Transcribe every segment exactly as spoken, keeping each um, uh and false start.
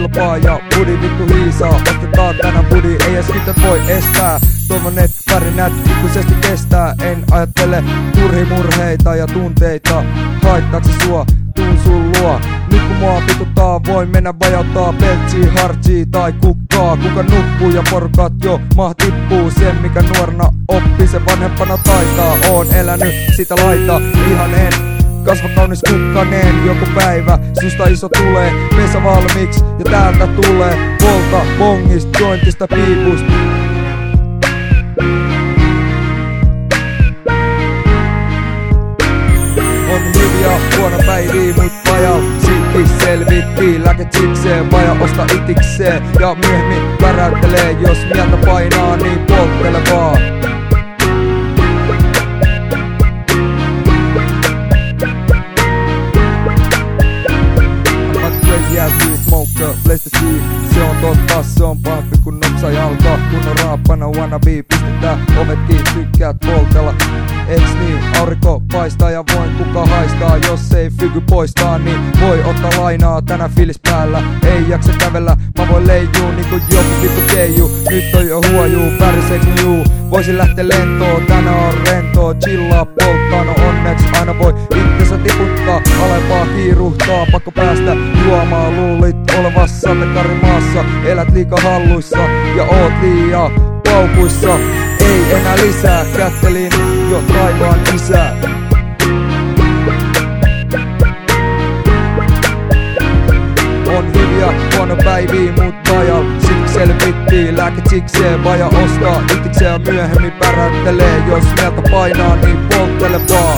kelpaa ja budi vittu hiisaa. Otetaan tänään budi, ei edes mitään voi estää. Toivon et värinät ikuisesti kestää. En ajattele turhimurheita ja tunteita. Haittaako se sua? Tuun sun luo. Nyt kun mua vituttaa, voin mennä vajauttaa peltsiä, hartsia tai kukkaa. Kuka nukkuu ja porukat jo maha tippuu. Sen mikä nuorena oppi, se vanhempana taitaa. Oon elänyt sitä laita, ihan en kasva kaunis kukkaneen. Joku päivä susta iso tulee, pesä valmiiks ja täältä tulee volta, bongist, jointista, piipusta. On hyviä huono päiviä, mut vajaa silti selvittiin. Lääket sikseen, vaja osta itikseen. Ja myöhemmin väräyttelee, jos mieltä painaa, niin polttele vaan. Smoker, place the sea. Se on totta, se on pahempi kun nopsa jalka. Kun on raapana wannabe, pistetään ovet kiinni, tykkäät poltella. Eiks niin, aurinko paistaa ja voin kuka haistaa. Jos ei fyky poistaa, niin voi ottaa lainaa. Tänään fiilis päällä, ei jaksa kävellä. Mä voin leijuu niinku joku vittu keiju. Nyt on jo huojuu, väriset juu. Voisin lähteä lentoon, tänään on rentoo. Chillaa, polttaa, no onneks aina voi itsensä tiputtaa. Alempaa kiiruhtaa, pakko päästä juomaan. Luulit olevassa sateenkaarimaassa. Elät liika halluissa ja oot liian paukuissa. Ei enää lisää, kättelin jo taivaan isää. On hyviä huono päiviä, mut vaja siksi selvittiin. Lääket sikseen, vaja ostaa itikseen ja myöhemmin päräyttelee. Jos mieltä painaa, niin polttele vaan.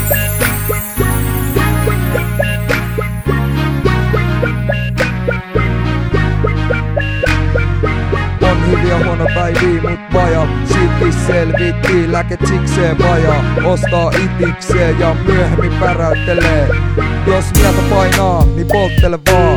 Hyviä huono päiviä, mut vaja silti selvittiin. Lääket sikseen, vaja ostaa itikseen ja myöhemmin päräyttelee. Jos mieltä painaa, niin polttele vaan.